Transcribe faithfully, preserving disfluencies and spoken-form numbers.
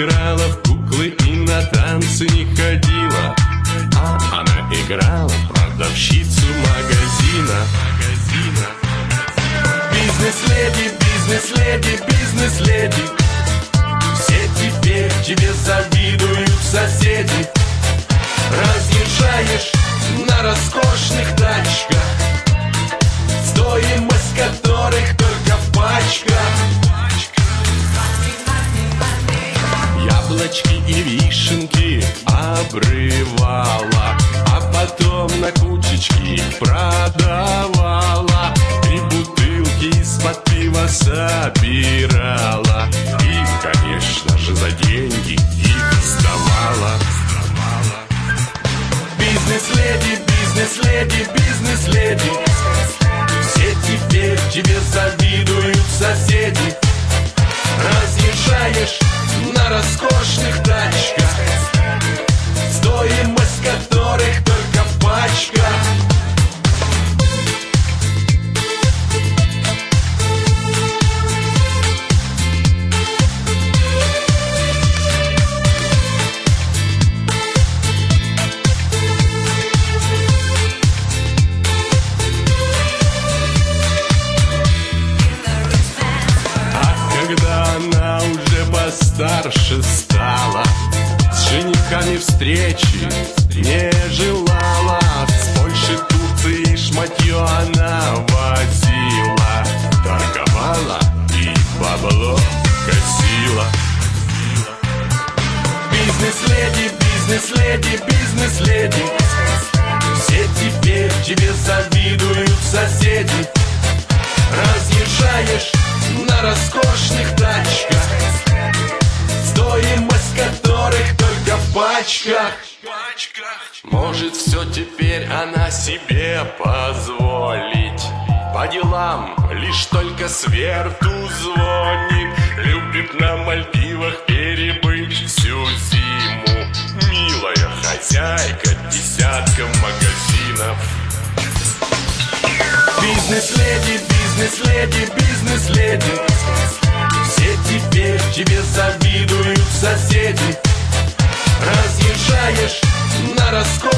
играла в куклы и на танцы не ходила. А она играла в продавщицу магазина. Бизнес-леди, бизнес-леди, бизнес-леди, все теперь тебе завидуют соседи. Разъезжаешь на роскошных тачках, стоимость которых только в пачках. Яблочки и вишенки обрывала, а потом на кучечки их продавала. И бутылки из-под пива собирала, и, конечно же, за деньги их сдавала. Бизнес-леди, бизнес-леди, бизнес-леди, все теперь тебе завидуют соседи. Разъезжаешь на роскошных тачках, стоимость которых только в пачках. Старше стала, с женихами встречи не желала. С Польши, Турции шматье она возила, торговала и бабло косила. Бизнес-леди, бизнес-леди, бизнес-леди, все теперь тебе завидуют соседи. Разъезжаешь на роскошных тачках, стоимость которых только в пачках. Может, все теперь она себе позволить, по делам лишь только сверту звонит. Любит на Мальдивах перебыть всю зиму, милая хозяйка десятка магазинов. Бизнес-леди, бизнес-леди, бизнес-леди, все теперь тебе завидуют соседи. Разъезжаешь на роскошных